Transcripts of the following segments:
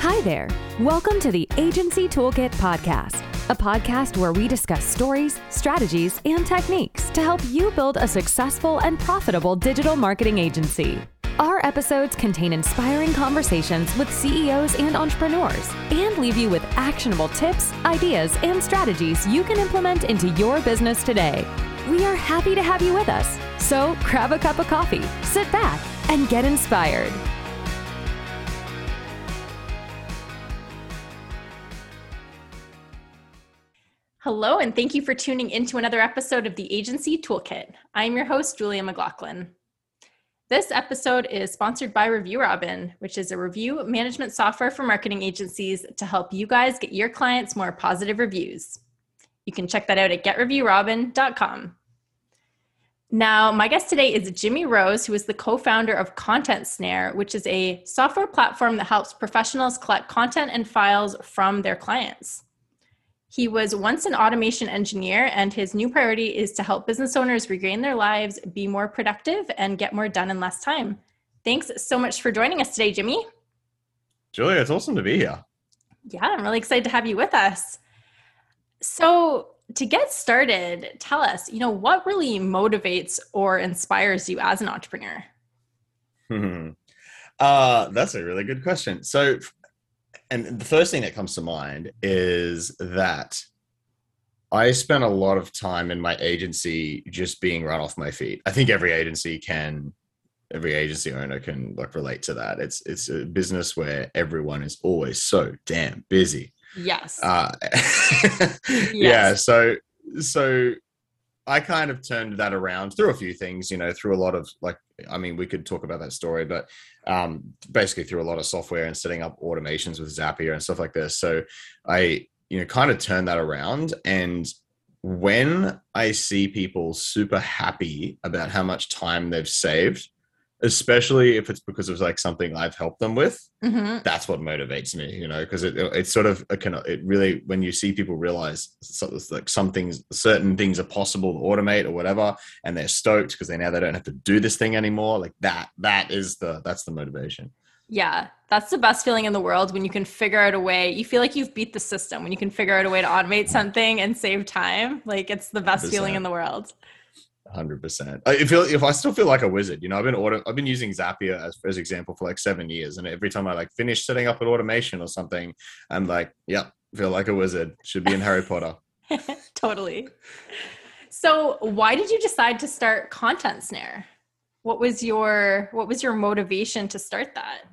Hi there. Welcome to the Agency Toolkit Podcast, a podcast where we discuss stories, strategies, and techniques to help you build a successful and profitable digital marketing agency. Our episodes contain inspiring conversations with CEOs and entrepreneurs and leave you with actionable tips, ideas, and strategies you can implement into your business today. We are happy to have you with us. So grab a cup of coffee, sit back, and get inspired. Hello, and thank you for tuning into another episode of the Agency Toolkit. I'm your host, Julia McLaughlin. This episode is sponsored by Review Robin, which is a review management software for marketing agencies to help you guys get your clients more positive reviews. You can check that out at getreviewrobin.com. Now, my guest today is Jimmy Rose, who is the co-founder of Content Snare, which is a software platform that helps professionals collect content and files from their clients. He was once an automation engineer, and his new priority is to help business owners regain their lives, be more productive, and get more done in less time. Thanks so much for joining us today, Jimmy. Julia, it's awesome to be here. Yeah, I'm really excited to have you with us. So to get started, tell us, what really motivates or inspires you as an entrepreneur? That's a really good question. And the first thing that comes to mind is that I spent a lot of time in my agency just being run off my feet. I think every agency owner can relate to that. It's a business where everyone is always so damn busy. Yes. Yes. Yeah. So I kind of turned that around through a few things, through a lot of we could talk about that story, but basically through a lot of software and setting up automations with Zapier and stuff like this. So I, kind of turned that around. And when I see people super happy about how much time they've saved, especially if it's because of something I've helped them with, that's what motivates me, because it really, when you see people realize certain things are possible to automate or whatever, and they're stoked because they don't have to do this thing anymore. That's the motivation. Yeah. That's the best feeling in the world, when you can figure out a way. You feel like you've beat the system when you can figure out a way to automate something and save time. It's the best 100%. Feeling in the world. 100%. I still feel like a wizard. I've been using Zapier as example for 7 years, and every time I finish setting up an automation or something, I'm feel like a wizard. Should be in Harry Potter. Totally. So, why did you decide to start Content Snare? What was your motivation to start that?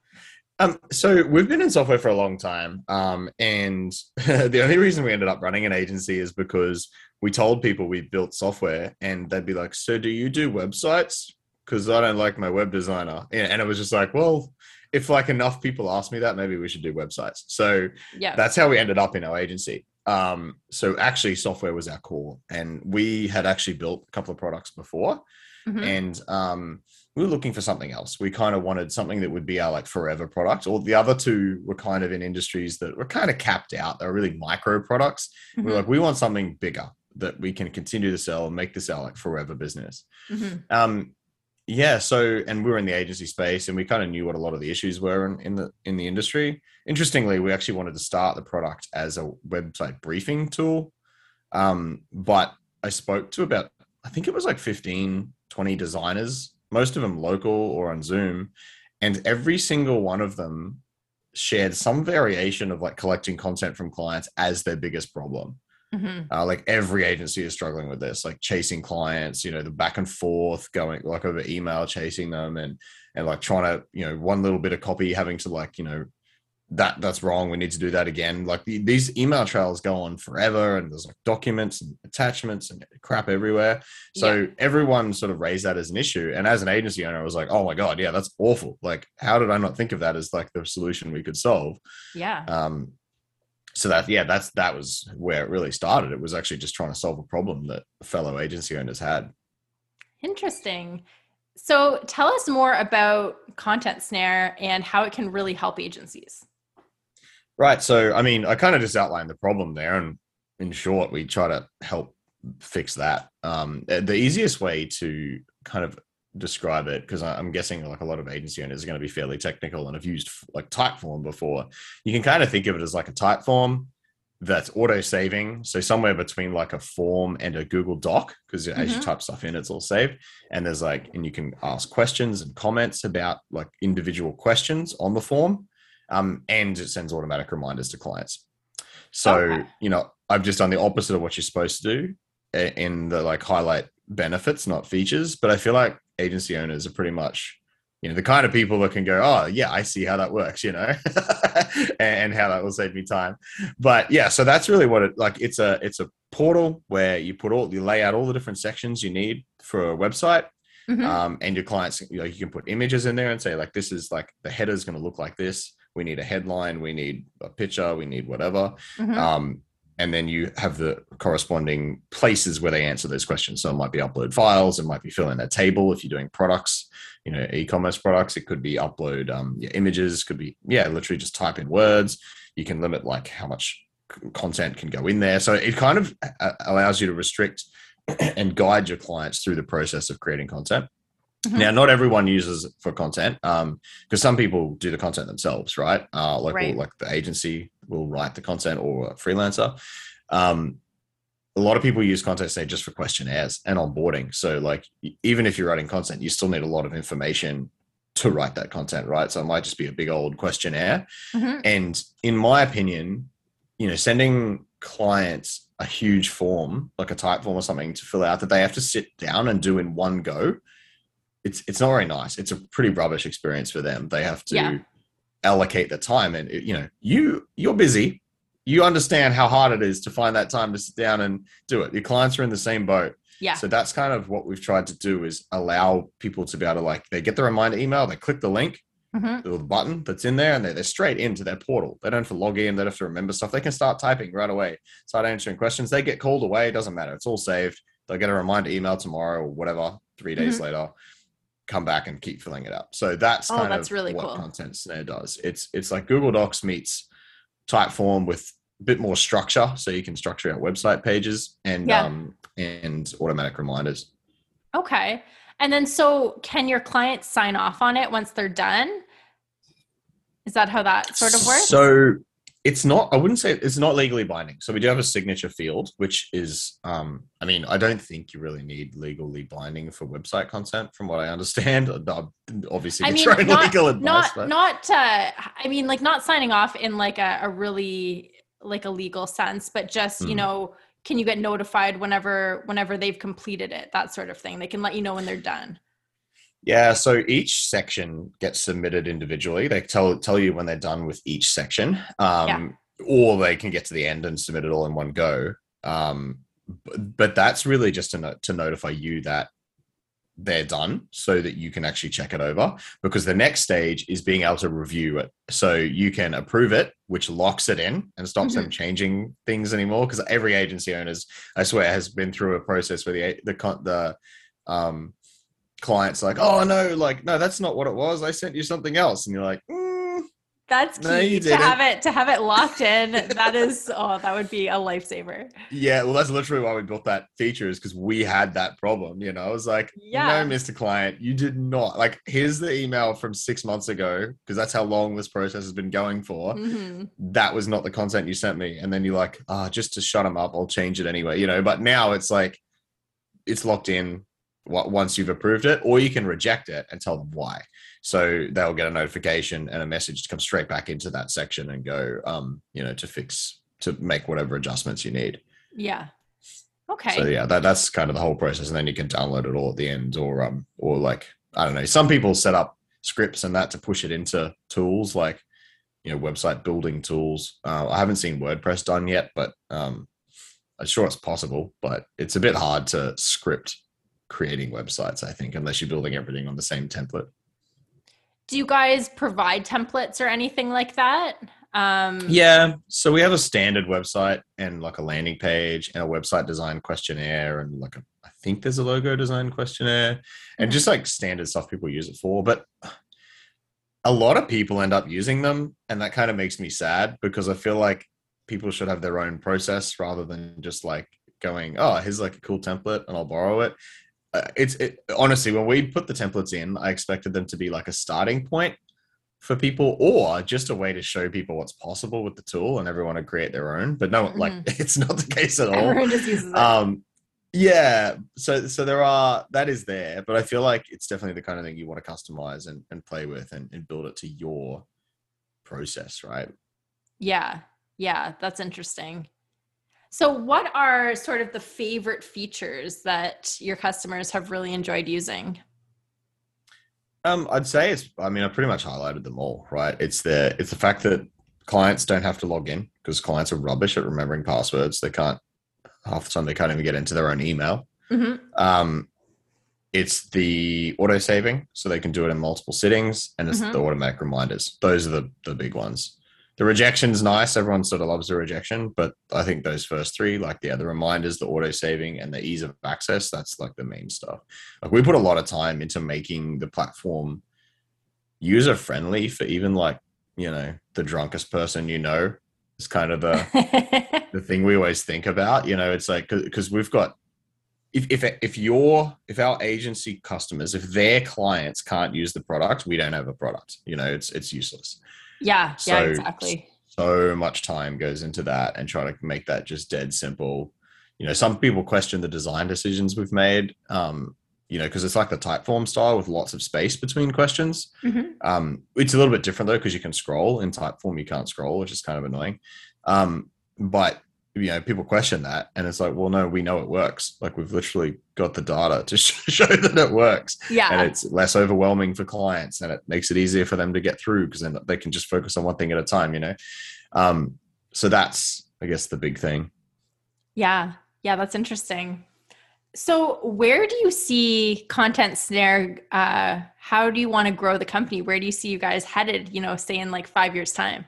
So we've been in software for a long time. And the only reason we ended up running an agency is because we told people we built software, and they'd be like, so do you do websites? Because I don't like my web designer. And it was just well, if enough people ask me that, maybe we should do websites. So That's how we ended up in our agency. So actually software was our core, and we had actually built a couple of products before. And we were looking for something else. We kind of wanted something that would be our forever product. Or the other two were kind of in industries that were kind of capped out. They were really micro products. We're we want something bigger that we can continue to sell and make this our forever business. And we were in the agency space, and we kind of knew what a lot of the issues were in the industry. Interestingly, we actually wanted to start the product as a website briefing tool. But I spoke to about, I think it was 15, 20 designers, most of them local or on Zoom. And every single one of them shared some variation of collecting content from clients as their biggest problem. Every agency is struggling with this, chasing clients, the back and forth, going over email, chasing them and trying to, one little bit of copy having to that's wrong. We need to do that again. These email trails go on forever, and there's documents and attachments and crap everywhere. So everyone sort of raised that as an issue. And as an agency owner, I was oh my God, yeah, that's awful. How did I not think of that as the solution we could solve? Yeah. So that was where it really started. It was actually just trying to solve a problem that fellow agency owners had. Interesting. So tell us more about Content Snare and how it can really help agencies. Right. So, I kind of just outlined the problem there, and in short, we try to help fix that. The easiest way to kind of describe it, because I'm guessing like a lot of agency owners are going to be fairly technical and have used like Typeform before. You can kind of think of it as like a Typeform that's auto saving. So somewhere between like a form and a Google Doc, because as you type stuff in, it's all saved. And there's like, and you can ask questions and comments about like individual questions on the form. And it sends automatic reminders to clients. So, I've just done the opposite of what you're supposed to do in the like highlight benefits, not features. But I feel like agency owners are pretty much, the kind of people that can go, oh yeah, I see how that works, and how that will save me time. But yeah, so that's really what it's a portal where you lay out all the different sections you need for a website. And your clients, you can put images in there and say like, this is like the header is going to look like this. We need a headline, we need a picture, we need whatever. And then you have the corresponding places where they answer those questions. So it might be upload files, it might be fill in a table if you're doing products, e-commerce products. It could be upload images, could be, literally just type in words. You can limit like how much content can go in there. So it kind of allows you to restrict and guide your clients through the process of creating content. Now, not everyone uses it for content, because some people do the content themselves, right? Like the agency will write the content, or a freelancer. A lot of people use content, say, just for questionnaires and onboarding. So like, even if you're writing content, you still need a lot of information to write that content, right? So it might just be a big old questionnaire. And in my opinion, sending clients a huge form, like a Typeform or something to fill out that they have to sit down and do in one go, it's not very nice. It's a pretty rubbish experience for them. They have to allocate the time, and you're busy. You understand how hard it is to find that time to sit down and do it. Your clients are in the same boat. Yeah. So that's kind of what we've tried to do, is allow people to be able to they get the reminder email, they click the link, the button that's in there, and they're straight into their portal. They don't have to log in. They don't have to remember stuff. They can start typing right away, start answering questions. They get called away. It doesn't matter. It's all saved. They'll get a reminder email tomorrow or whatever, 3 days later, come back and keep filling it up. So that's kind of really what cool. Content Snare does. It's like Google Docs meets Typeform with a bit more structure, so you can structure out website pages and automatic reminders. Okay. And then, so can your clients sign off on it once they're done? Is that how that sort of works? So it's not, I wouldn't say it's not legally binding. So we do have a signature field, which is, I don't think you really need legally binding for website content, from what I understand. Obviously, legal advice. Not signing off in like a really like a legal sense, but just, can you get notified whenever they've completed it, that sort of thing? They can let you know when they're done. Yeah, so each section gets submitted individually. They tell you when they're done with each section, or they can get to the end and submit it all in one go. But that's really just to notify you that they're done, so that you can actually check it over, because the next stage is being able to review it. So you can approve it, which locks it in and stops them changing things anymore. Because every agency owners, I swear, has been through a process where the client's like, oh no, that's not what it was. I sent you something else. And you're like, that's key to have it locked in. That is, that would be a lifesaver. Yeah. Well, that's literally why we built that feature, is because we had that problem. I was like, no, Mr. Client, you did not. Like, here's the email from 6 months ago, because that's how long this process has been going for. That was not the content you sent me. And then you're like, just to shut them up, I'll change it anyway, but now it's like, it's locked in once you've approved it, or you can reject it and tell them why. So they'll get a notification and a message to come straight back into that section and go, to make whatever adjustments you need. Yeah. Okay. So yeah, that's kind of the whole process. And then you can download it all at the end, or like, I don't know, some people set up scripts and that to push it into tools like, website building tools. I haven't seen WordPress done yet, but I'm sure it's possible, but it's a bit hard to script creating websites, I think, unless you're building everything on the same template. Do you guys provide templates or anything like that? Yeah. So we have a standard website and like a landing page and a website design questionnaire, and I think there's a logo design questionnaire, and just like standard stuff people use it for. But a lot of people end up using them, and that kind of makes me sad, because I feel like people should have their own process rather than just like going, oh, here's like a cool template and I'll borrow it. honestly, when we put the templates in, I expected them to be like a starting point for people, or just a way to show people what's possible with the tool and everyone to create their own. But no, like it's not the case at all. Everyone just uses it. Yeah. So that is there, but I feel like it's definitely the kind of thing you want to customize and play with and build it to your process, right? Yeah. Yeah. That's interesting. So what are sort of the favorite features that your customers have really enjoyed using? I'd say I pretty much highlighted them all, right? It's the fact that clients don't have to log in, because clients are rubbish at remembering passwords. Half the time they can't even get into their own email. It's the auto saving, so they can do it in multiple sittings, and it's the automatic reminders. Those are the big ones. The rejection's nice. Everyone sort of loves the rejection, but I think those first three, like the reminders, the auto saving, and the ease of access, that's like the main stuff. Like we put a lot of time into making the platform user friendly for even like, the drunkest person, is kind of the thing we always think about. It's like, because we've got, if our agency customers, if their clients can't use the product, we don't have a product. It's useless. Yeah, exactly. So much time goes into that and try to make that just dead simple. Some people question the design decisions we've made, because it's like the Typeform style with lots of space between questions. It's a little bit different though, because you can scroll. In Typeform, you can't scroll, which is kind of annoying. But people question that, and it's like, well, no, we know it works. Like we've literally got the data to show that it works. Yeah. And it's less overwhelming for clients, and it makes it easier for them to get through, because then they can just focus on one thing at a time, So that's, I guess, the big thing. Yeah. Yeah. That's interesting. So where do you see Content Snare? How do you want to grow the company? Where do you see you guys headed, say in like 5 years' time?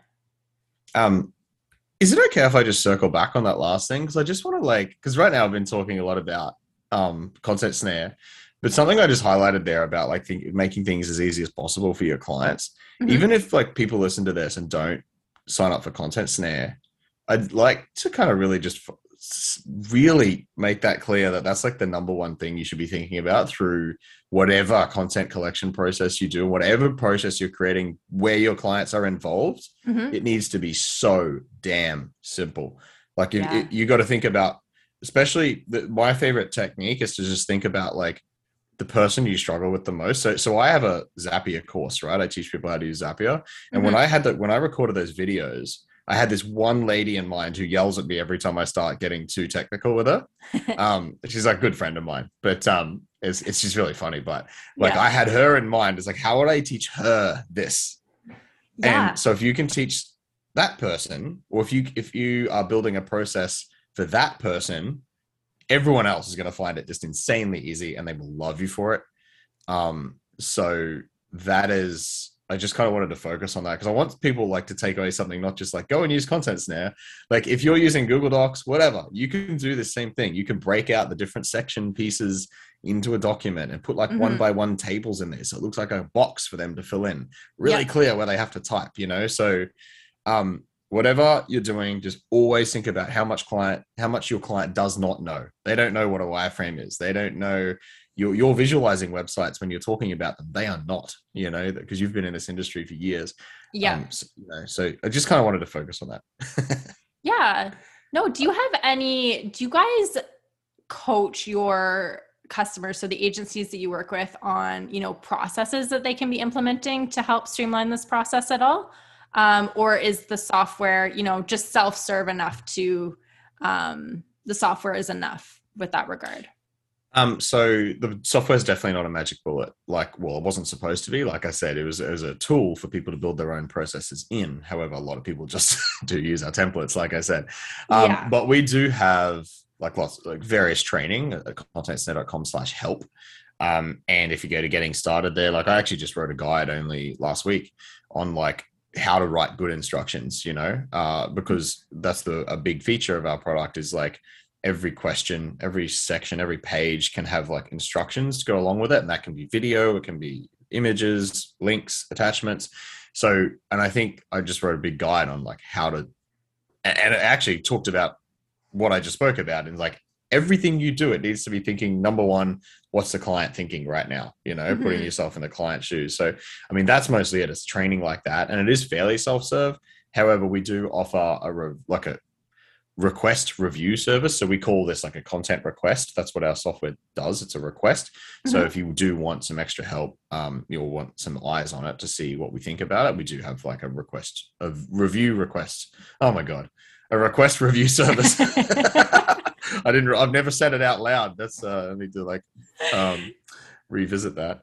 Is it okay if I just circle back on that last thing? Because I just want to because right now I've been talking a lot about Content Snare, but something I just highlighted there about making things as easy as possible for your clients. Even if people listen to this and don't sign up for Content Snare, I'd like to kind of really just really make that clear that that's the number one thing you should be thinking about through whatever content collection process you do, whatever process you're creating where your clients are involved. It needs to be so damn simple. You got to think about, especially my favorite technique is to just think about the person you struggle with the most. So I have a Zapier course, right? I teach people how to use Zapier. And when I recorded those videos, I had this one lady in mind who yells at me every time I start getting too technical with her. She's a good friend of mine, but it's just really funny. But I had her in mind. It's how would I teach her this? Yeah. And so if you can teach that person, or if you are building a process for that person, everyone else is going to find it just insanely easy, and they will love you for it. So that is, I just kind of wanted to focus on that, because I want people to take away something, not just go and use Content Snare. If you're using Google Docs, whatever, you can do the same thing. You can break out the different section pieces into a document and put one by one tables in there, so it looks like a box for them to fill in, really clear where they have to type, So whatever you're doing, just always think about how much your client does not know. They don't know what a wireframe is. They don't know. You're visualizing websites when you're talking about them. They are not, because you've been in this industry for years. Yeah. So I just kind of wanted to focus on that. Yeah. No, do you guys coach your customers, so the agencies that you work with, on, processes that they can be implementing to help streamline this process at all? Or is the software, just self-serve enough to, the software is enough with that regard? So the software is definitely not a magic bullet. It wasn't supposed to be. Like I said, it was a tool for people to build their own processes in. However, a lot of people just do use our templates, like I said. But we do have lots various training at contentsnare.com/help. And if you go to getting started there, I actually just wrote a guide only last week on how to write good instructions, because that's a big feature of our product is every question, every section, every page can have instructions to go along with it. And that can be video, it can be images, links, attachments. So, and I think I just wrote a big guide on how to, and it actually talked about what I just spoke about. And everything you do, it needs to be thinking, number one, what's the client thinking right now, Mm-hmm. putting yourself in the client's shoes. So, I mean, that's mostly it. It's training like that. And it is fairly self-serve. However, we do offer a request review service. So we call this like a content request. That's what our software does. It's a request. So if you do want some extra help, you'll want some eyes on it to see what we think about it. We do have like a review request. Oh my God. A request review service. I've never said it out loud. That's, I need to revisit that.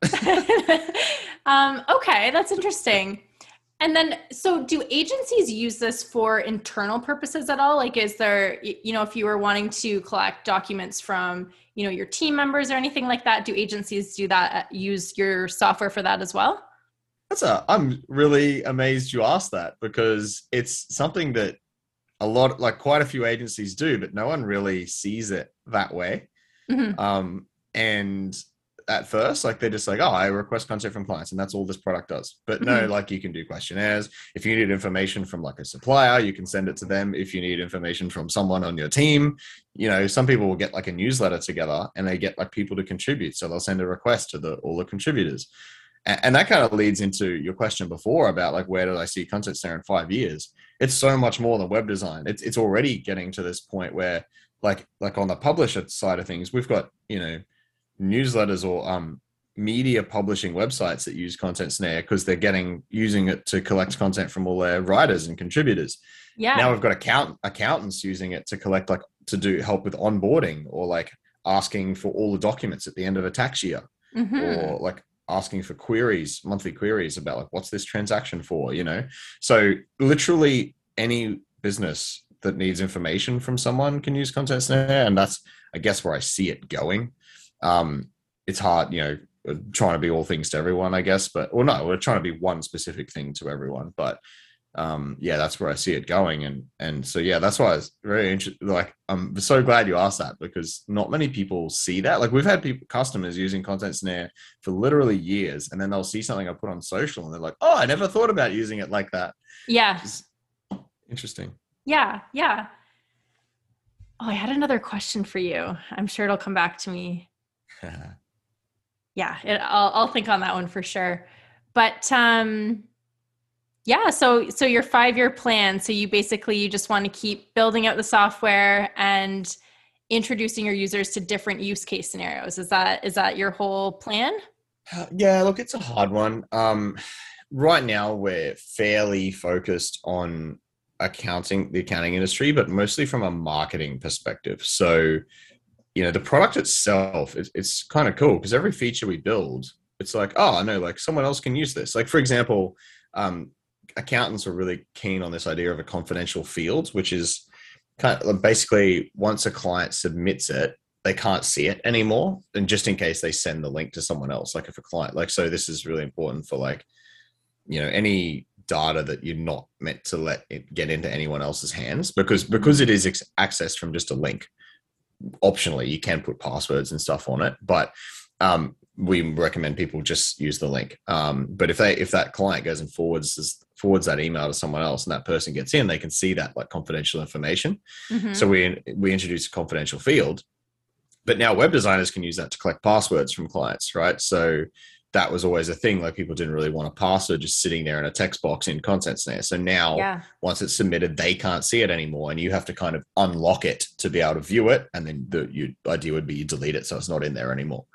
Okay. That's interesting. And then, so do agencies use this for internal purposes at all? Like, is there, if you were wanting to collect documents from, your team members or anything like that, do agencies do that, use your software for that as well? I'm really amazed you asked that, because it's something that quite a few agencies do, but no one really sees it that way. Mm-hmm. And at first, they're just like, oh, I request content from clients and that's all this product does. But no, you can do questionnaires. If you need information from a supplier, you can send it to them. If you need information from someone on your team, some people will get a newsletter together and they get people to contribute. So they'll send a request to all the contributors. And that kind of leads into your question before about where did I see Content Snare in 5 years? It's so much more than web design. It's already getting to this point where like on the publisher side of things, we've got, newsletters or media publishing websites that use Content Snare because they're using it to collect content from all their writers and contributors. Yeah. Now we've got accountants using it to collect to do help with onboarding or asking for all the documents at the end of a tax year, or asking for monthly queries about what's this transaction for, So literally any business that needs information from someone can use Content Snare, and that's, I guess, where I see it going. It's hard, trying to be all things to everyone, I guess, we're trying to be one specific thing to everyone, but that's where I see it going. And so, that's why it's very interesting. I'm so glad you asked that, because not many people see that. We've had customers using Content Snare for literally years, and then they'll see something I put on social and they're like, oh, I never thought about using it like that. Yeah. Interesting. Yeah. Yeah. Oh, I had another question for you. I'm sure it'll come back to me. Yeah, I'll think on that one for sure. But so your 5-year plan. So you just want to keep building out the software and introducing your users to different use case scenarios. Is that your whole plan? Yeah, look, it's a hard one. Right now we're fairly focused on the accounting industry, but mostly from a marketing perspective. So the product itself, it's kind of cool because every feature we build, it's oh, I know, someone else can use this. For example, accountants are really keen on this idea of a confidential field, which is kind of basically once a client submits it, they can't see it anymore. And just in case they send the link to someone else, if a client, so this is really important for any data that you're not meant to let it get into anyone else's hands, because it is accessed from just a link. Optionally, you can put passwords and stuff on it, but we recommend people just use the link. But if that client goes and forwards that email to someone else and that person gets in, they can see that confidential information. Mm-hmm. So we introduce a confidential field, but now web designers can use that to collect passwords from clients, right? So that was always a thing. People didn't really want a password just sitting there in a text box in Content Snare. So now once it's submitted, they can't see it anymore. And you have to kind of unlock it to be able to view it. And then the idea would be you delete it so it's not in there anymore.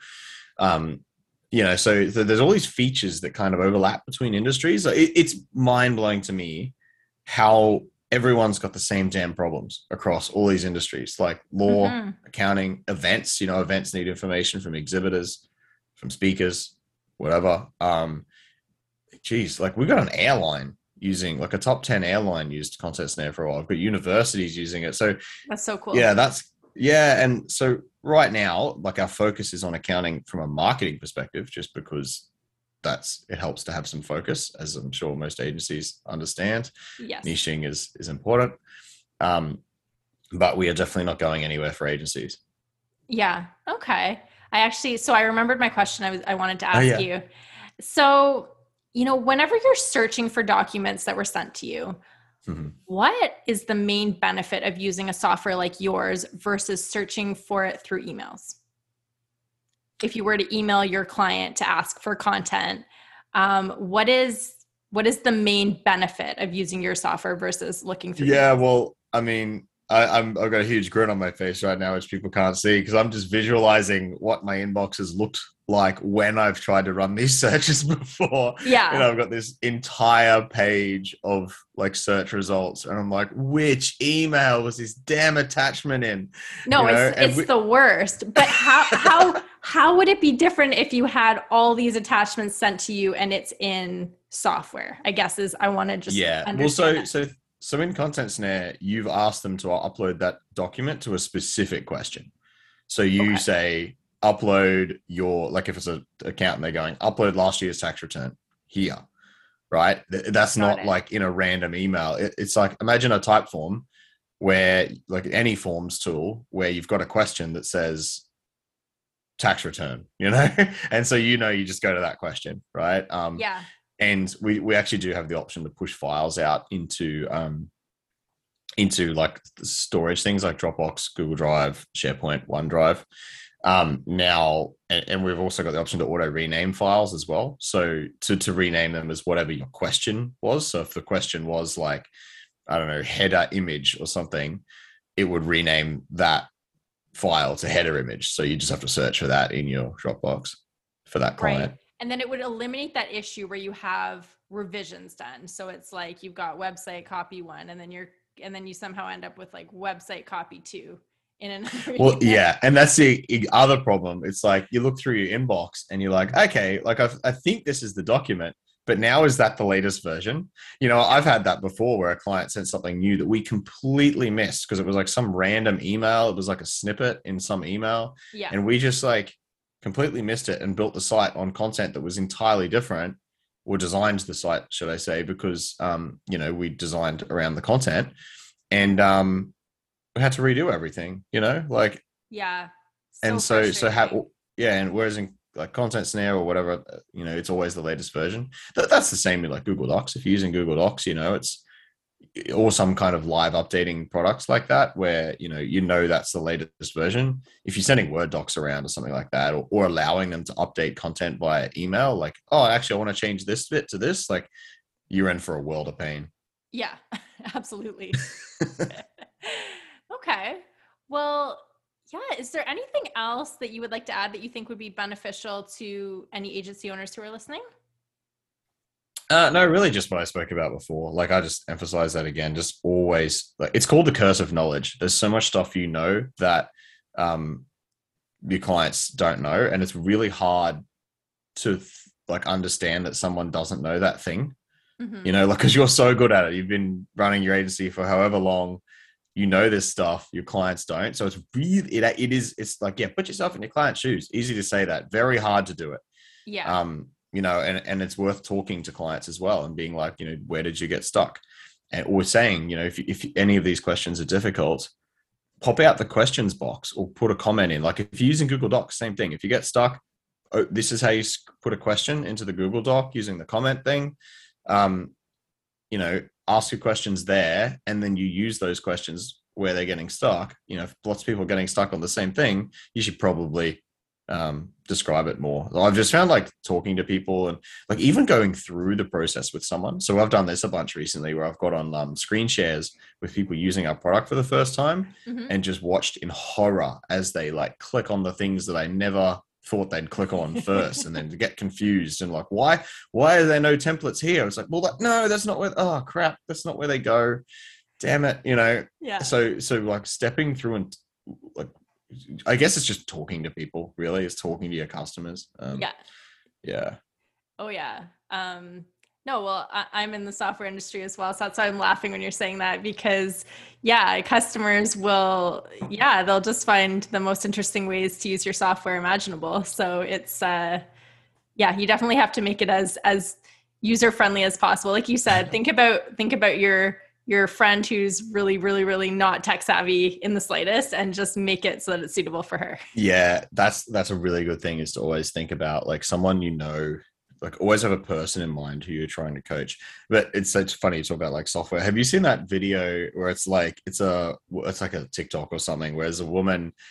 So there's all these features that kind of overlap between industries. It's mind-blowing to me how everyone's got the same damn problems across all these industries, like law, accounting, events. Events need information from exhibitors, from speakers, whatever. We've got an airline using a top 10 airline used Content Snare for a while. We've got universities using it. So that's so cool. Yeah. And so right now, our focus is on accounting from a marketing perspective, just because it helps to have some focus, as I'm sure most agencies understand. Yes. Niching is important. But we are definitely not going anywhere for agencies. Yeah. Okay. I remembered my question I wanted to ask you. So, whenever you're searching for documents that were sent to you, what is the main benefit of using a software like yours versus searching for it through emails? if you were to email your client to ask for content, what is the main benefit of using your software versus looking through? Yeah, well, I mean, I've got a huge grin on my face right now, which people can't see, because I'm just visualizing what my inbox has looked like when I've tried to run these searches before. Yeah. And I've got this entire page of like search results, and I'm like, which email was this damn attachment in? No, it's the worst. But how would it be different if you had all these attachments sent to you and it's in software? I guess I want to just understand. Well, so in Content Snare, you've asked them to upload that document to a specific question. So you say, upload your, like if it's an account, they're going, upload last year's tax return here, right? That's not like in a random email. It's like, imagine a type form where, like any forms tool, where you've got a question that says tax return, and so you just go to that question, right? Yeah. And we actually do have the option to push files out into like storage things like Dropbox, Google Drive, SharePoint, OneDrive. Now, and we've also got the option to auto rename files as well. So to rename them as whatever your question was. So if the question was like, I don't know, header image or something, it would rename that file to header image. So you just have to search for that in your Dropbox for that client. Right. And then it would eliminate that issue where you have revisions done. So it's like you've got website copy 1, and then you somehow end up with like website copy 2 in another. Well, yeah. And that's the other problem. It's like you look through your inbox and you're like, okay, like I think this is the document, but now is that the latest version? I've had that before where a client sent something new that we completely missed because it was like some random email. It was like a snippet in some email. Yeah. And we just like completely missed it and built the site on content that was entirely different, or designed the site, should I say, because, we designed around the content, and we had to redo everything, like. Yeah. And and whereas in like Content Snare or whatever, it's always the latest version. That's the same in like Google Docs. If you're using Google Docs, it's, or some kind of live updating products like that, where, that's the latest version. If you're sending Word docs around or something like that, or allowing them to update content via email, like, oh, actually, I want to change this bit to this, like, you're in for a world of pain. Yeah, absolutely. Okay. Well, yeah. Is there anything else that you would like to add that you think would be beneficial to any agency owners who are listening? No, really just what I spoke about before. Like, I just emphasize that again, just always, like, it's called the curse of knowledge. There's so much stuff that your clients don't know. And it's really hard to understand that someone doesn't know that thing, because you're so good at it. You've been running your agency for however long, this stuff, your clients don't. So it's really, it's like, yeah, put yourself in your client's shoes. Easy to say that, very hard to do it. Yeah. And it's worth talking to clients as well and being like, where did you get stuck? And or saying, if any of these questions are difficult, pop out the questions box or put a comment in. Like if you're using Google Docs, same thing. If you get stuck, this is how you put a question into the Google Doc using the comment thing. Ask your questions there, and then you use those questions where they're getting stuck. If lots of people are getting stuck on the same thing, you should probably describe it more. I've just found like talking to people and like even going through the process with someone. So I've done this a bunch recently where I've got on screen shares with people using our product for the first time, and just watched in horror as they like click on the things that I never thought they'd click on first, and then get confused and like, why are there no templates here? It's like, well, no, that's not where, oh crap, that's not where they go. Damn it. Yeah. So like stepping through and like, I guess it's just talking to people, really. It's talking to your customers. Yeah. Oh, yeah. No, well, I'm in the software industry as well. So that's why I'm laughing when you're saying that, because customers will, they'll just find the most interesting ways to use your software imaginable. So it's, you definitely have to make it as user-friendly as possible. Like you said, think about your friend who's really, really, really not tech savvy in the slightest, and just make it so that it's suitable for her. Yeah, that's a really good thing, is to always think about like someone, like always have a person in mind who you're trying to coach. But it's such funny to talk about like software. Have you seen that video where it's like, it's like a TikTok or something, where there's a woman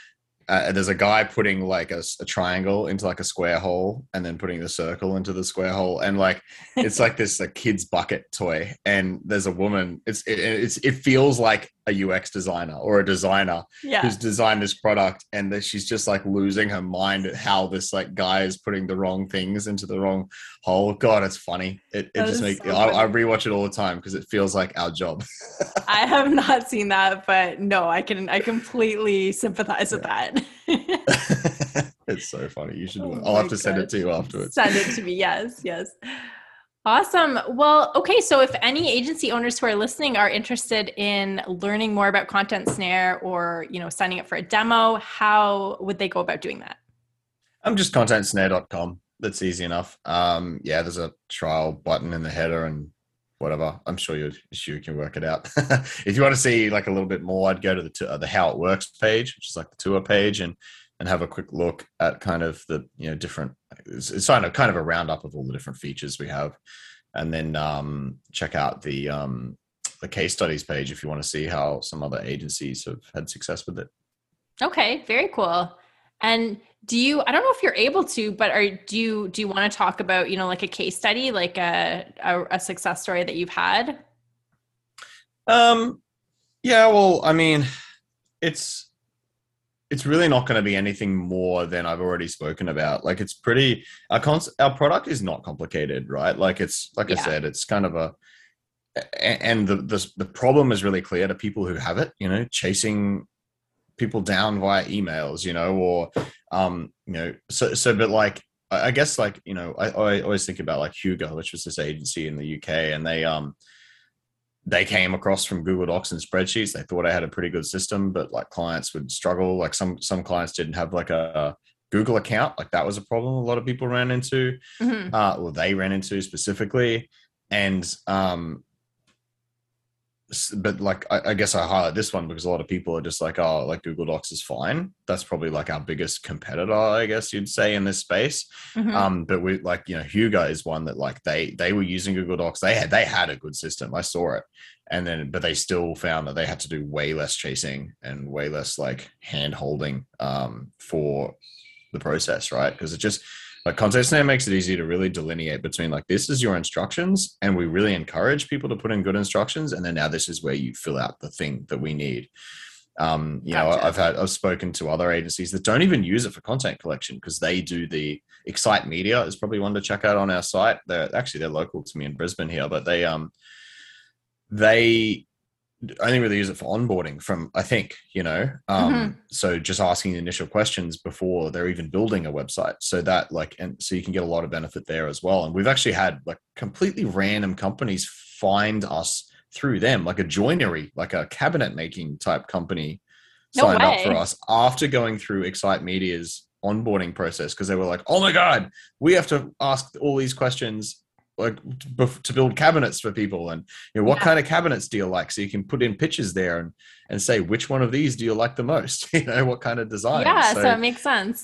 there's a guy putting like a triangle into like a square hole and then putting the circle into the square hole. And like, it's like this a kid's bucket toy. And there's a woman, it feels like a UX designer or a designer who's designed this product. And that she's just like losing her mind at how this like guy is putting the wrong things into the wrong hole. God, it's funny. It just makes, so I rewatch it all the time because it feels like our job. I have not seen that, but no, I completely sympathize with that. It's so funny. You should. I'll have to send it to you afterwards. Send it to me. Yes. Awesome. Well, okay. So if any agency owners who are listening are interested in learning more about Content Snare or, signing up for a demo, how would they go about doing that? I'm just contentsnare.com. That's easy enough. There's a trial button in the header and whatever. I'm sure you can work it out. If you want to see like a little bit more, I'd go to the How It Works page, which is like the tour page, and have a quick look at kind of the different. It's kind of a roundup of all the different features we have, and then check out the case studies page if you want to see how some other agencies have had success with it. Okay, very cool. And I don't know if you're able to, but do you want to talk about, like a case study, like a success story that you've had? Yeah, well, I mean, it's really not going to be anything more than I've already spoken about. Like it's our product is not complicated, right? Like it's, like I said, it's kind of and the problem is really clear to people who have it, chasing people down via emails, but like, I guess like, I always think about like Hugo, which was this agency in the UK, and they came across from Google Docs and spreadsheets. They thought I had a pretty good system, but like clients would struggle. Like some clients didn't have like a Google account. Like that was a problem a lot of people ran into, or they ran into specifically. And, but like, I guess I highlight this one because a lot of people are just like, oh, like Google Docs is fine. That's probably like our biggest competitor, I guess you'd say, in this space. But we like, Hugo is one that like they were using Google Docs. They had a good system. I saw it. But they still found that they had to do way less chasing and way less like hand holding for the process, right? Because it just, like Content Snare makes it easy to really delineate between like, this is your instructions, and we really encourage people to put in good instructions. And then now this is where you fill out the thing that we need. Gotcha. I've spoken to other agencies that don't even use it for content collection because they do the Excite Media is probably one to check out on our site. They're local to me in Brisbane here, but they only really use it for onboarding from, I think, so just asking the initial questions before they're even building a website. So that like, and so you can get a lot of benefit there as well. And we've actually had like completely random companies find us through them, like a joinery, like a cabinet making type company signed up for us after going through Excite Media's onboarding process. Cause they were like, oh my God, we have to ask all these questions like to build cabinets for people, and what kind of cabinets do you like, so you can put in pictures there and say which one of these do you like the most, what kind of design. So it makes sense.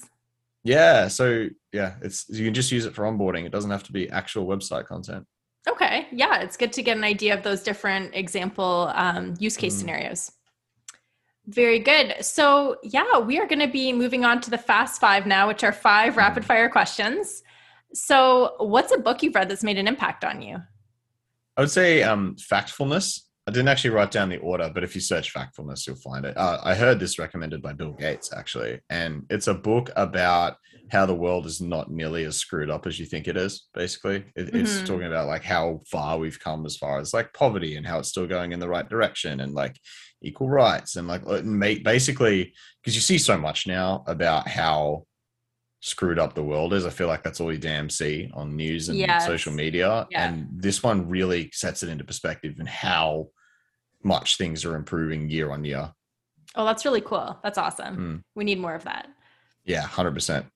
So it's, you can just use it for onboarding. It doesn't have to be actual website content. Okay, it's good to get an idea of those different example use case scenarios. Very good. So we are going to be moving on to the Fast Five now, which are 5 rapid fire questions. So what's a book you've read that's made an impact on you? I would say Factfulness. I didn't actually write down the order, but if you search Factfulness, you'll find it. I heard this recommended by Bill Gates, actually. And it's a book about how the world is not nearly as screwed up as you think it is, basically. It's talking about like how far we've come as far as like poverty and how it's still going in the right direction, and like equal rights, and like basically, because you see so much now about how screwed up the world is. I feel like that's all you damn see on news and social media. And this one really sets it into perspective and how much things are improving year on year. Oh, that's really cool. That's awesome. We need more of that. Yeah, 100%.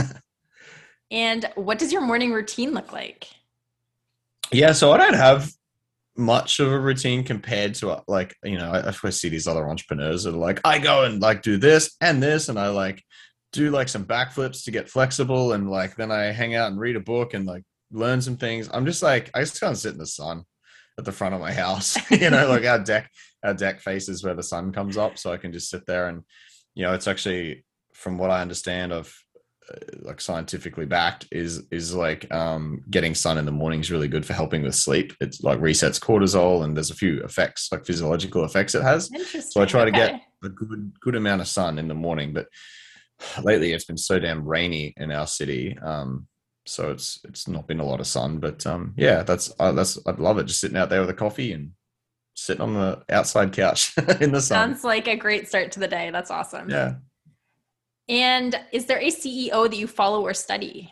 And what does your morning routine look like? Yeah, so I don't have much of a routine compared to like, I see these other entrepreneurs that are like, I go and like do this, and I like do like some backflips to get flexible, and like then I hang out and read a book and like learn some things. I'm just like, I just kind of sit in the sun at the front of my house, like our deck faces where the sun comes up, so I can just sit there and it's actually from what I understand of like scientifically backed is like getting sun in the morning is really good for helping with sleep. It's like resets cortisol, and there's a few effects, like physiological effects it has. So I try to get a good amount of sun in the morning, but lately it's been so damn rainy in our city. So it's not been a lot of sun, but yeah, that's I'd love it, just sitting out there with a coffee and sitting on the outside couch in the sun. Sounds like a great start to the day. That's awesome. Yeah. And is there a CEO that you follow or study?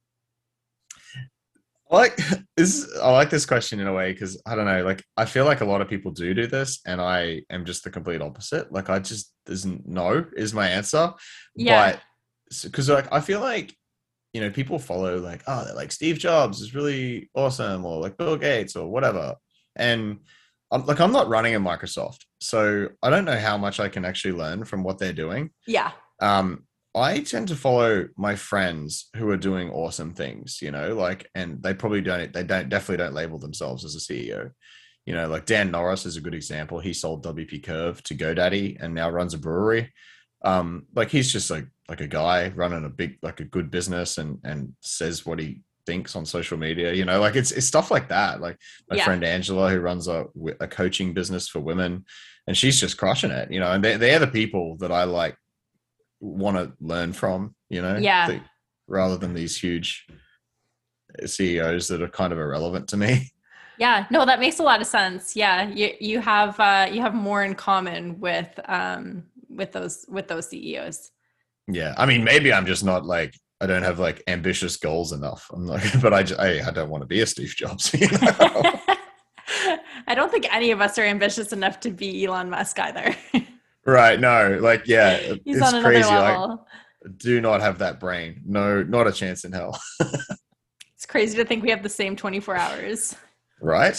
I like this question in a way, because I don't know, like I feel like a lot of people do this, and I am just the complete opposite. Like no is my answer. Yeah. But because like I feel like, you know, people follow like, oh, they're like Steve Jobs is really awesome, or like Bill Gates or whatever. And I'm not running a Microsoft, so I don't know how much I can actually learn from what they're doing. Yeah. I tend to follow my friends who are doing awesome things, you know, like, and they definitely don't label themselves as a CEO. You know, like Dan Norris is a good example. He sold WP Curve to GoDaddy and now runs a brewery. Like he's just like a guy running a good business and says what he thinks on social media, you know, like it's stuff like that. Like my friend Angela, who runs a coaching business for women, and she's just crushing it, you know, and they're the people that I like want to learn from, you know, rather than these huge CEOs that are kind of irrelevant to me. Yeah, no, that makes a lot of sense. Yeah, you have more in common with those CEOs. Yeah, I mean, maybe I'm just not like, I don't have like ambitious goals enough. I'm like, but I don't want to be a Steve Jobs. You know? I don't think any of us are ambitious enough to be Elon Musk either. Right. No, like, yeah, he's on another crazy. level. Like, do not have that brain. No, not a chance in hell. It's crazy to think we have the same 24 hours. Right.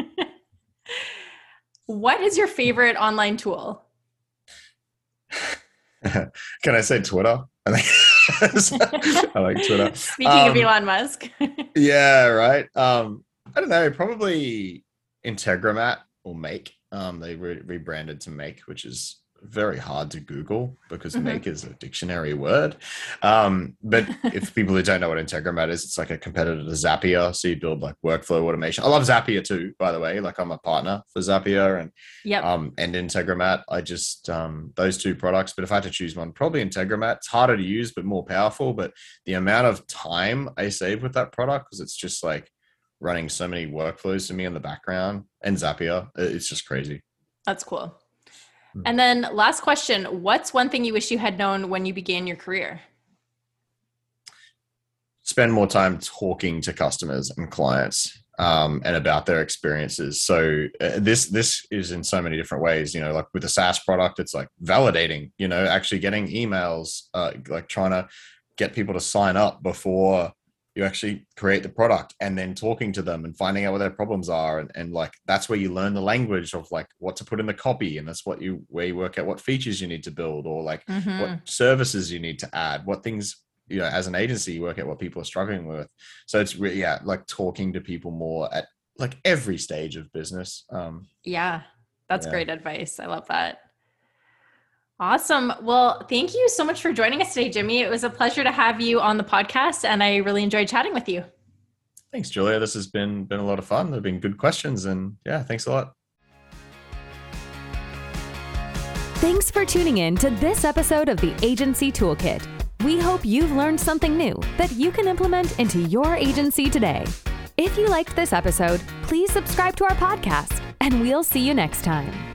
What is your favorite online tool? Can I say Twitter? I like Twitter. Speaking of Elon Musk. Yeah, right. I don't know, probably Integromat or Make. They rebranded to Make, which is very hard to Google because Make is a dictionary word. But if people who don't know what Integromat is, it's like a competitor to Zapier. So you build like workflow automation. I love Zapier too, by the way. Like I'm a partner for Zapier and Integromat. I just those two products. But if I had to choose one, probably Integromat. It's harder to use, but more powerful. But the amount of time I save with that product, because it's just like running so many workflows for me in the background, and Zapier, it's just crazy. That's cool. And then last question, what's one thing you wish you had known when you began your career? Spend more time talking to customers and clients and about their experiences. So this is in so many different ways, you know, like with a SaaS product, it's like validating, you know, actually getting emails, like trying to get people to sign up before you actually create the product, and then talking to them and finding out what their problems are. And like, that's where you learn the language of like what to put in the copy. And that's where you work out what features you need to build, or like what services you need to add, what things, you know, as an agency, you work out what people are struggling with. So it's really, like talking to people more at like every stage of business. That's great advice. I love that. Awesome. Well, thank you so much for joining us today, Jimmy. It was a pleasure to have you on the podcast, and I really enjoyed chatting with you. Thanks, Julia. This has been a lot of fun. There have been good questions, and thanks a lot. Thanks for tuning in to this episode of the Agency Toolkit. We hope you've learned something new that you can implement into your agency today. If you liked this episode, please subscribe to our podcast, and we'll see you next time.